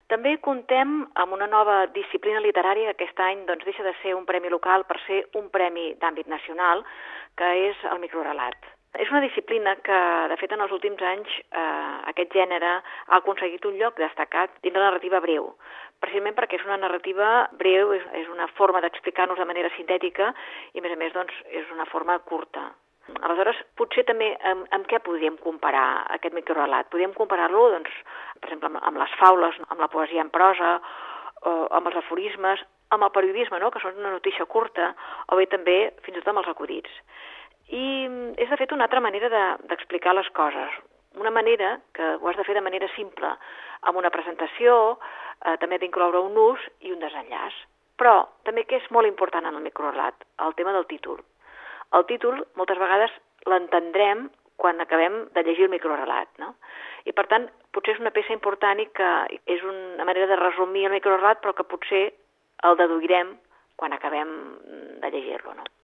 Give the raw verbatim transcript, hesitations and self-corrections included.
També contem amb una nova disciplina literària que aquest any doncs, deixa de ser un premi local per ser un premi d'àmbit nacional, que és el microrelat. És una disciplina que, de fet, en els últims anys eh, aquest gènere ha aconseguit un lloc destacat dins la narrativa breu, precisament perquè és una narrativa breu, és, és una forma d'explicar-nos de manera sintètica i, a més a més, doncs, és una forma curta. Aleshores, potser també amb, amb què podríem comparar aquest microrelat? Podríem comparar-lo, doncs, per exemple, amb, amb les faules, amb la poesia en prosa, o amb els aforismes, amb el periodisme, no?, que són una notícia curta, o bé també fins i tot amb els acudits. I és, de fet, una altra manera d'explicar de, les coses. Una manera que ho has de fer de manera simple, amb una presentació, eh, també d'incloure un ús i un desenllaç. Però també que és molt important en el microrelat, el tema del títol. El títol, moltes vegades, l'entendrem quan acabem de llegir el microrelat, no? I, per tant, potser és una peça important i que és una manera de resumir el microrelat, però que potser el deduirem quan acabem de llegir-lo, no?